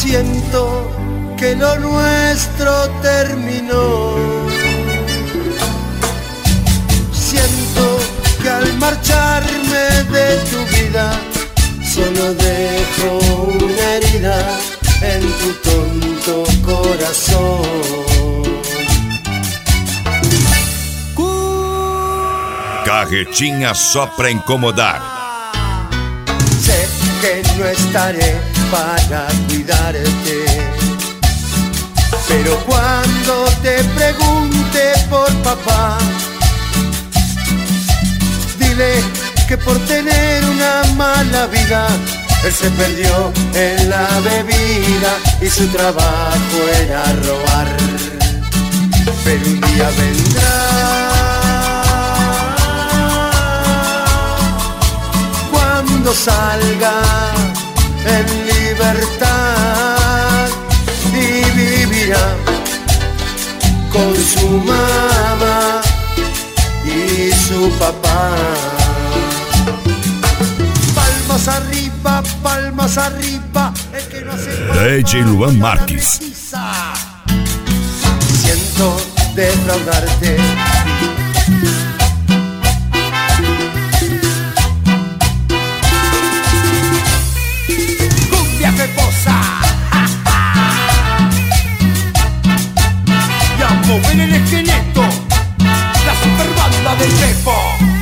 siento que lo nuestro terminó. Siento que al marcharme de tu vida solo dejo una herida en tu tonto corazón. Carretinha só pra incomodar. Sé que no estaré para cuidarte, pero cuando te pregunte por papá, dile que por tener una mala vida él se perdió en la bebida y su trabajo era robar. Pero un día vendrá cuando salga en libertad y vivirá con su mamá y su papá. Palmas arriba, el que no hace DJ Luan Marques. Siento defraudarte. Cumbia peposa. Ya mover el esqueleto, la superbanda del Pepo.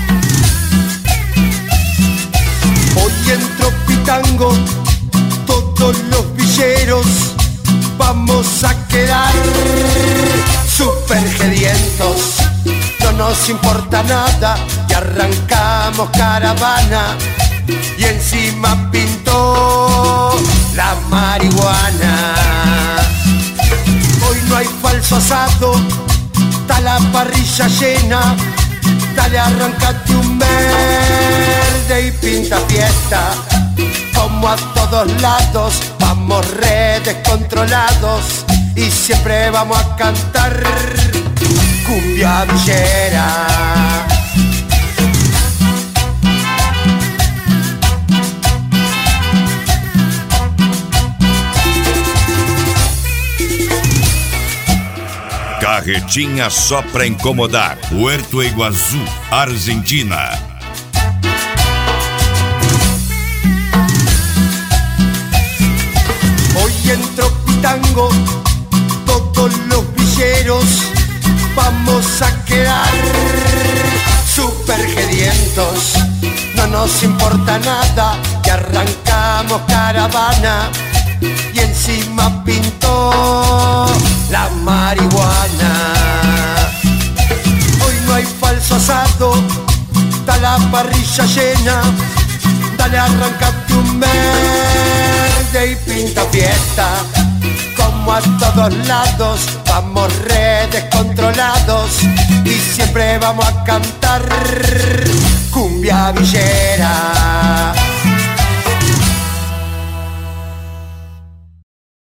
Hoy en Tropitango todos los villeros vamos a quedar super gedientos. No nos importa nada y arrancamos caravana y encima pintó la marihuana. Hoy no hay falso asado, está la parrilla llena. Dale, arrancate un verde y pinta fiesta. Como a todos lados, vamos re descontrolados y siempre vamos a cantar cumbia villera. Carretinha só pra incomodar. Puerto Iguazú, Argentina. Hoy en Tropitango todos los villeros vamos a quedar super gedientos. No nos importa nada y arrancamos caravana y encima pintó la marihuana. Hoy no hay falso asado, está la parrilla llena. Dale, arrancate un verde y pinta fiesta. Como a todos lados, vamos re descontrolados y siempre vamos a cantar cumbia villera.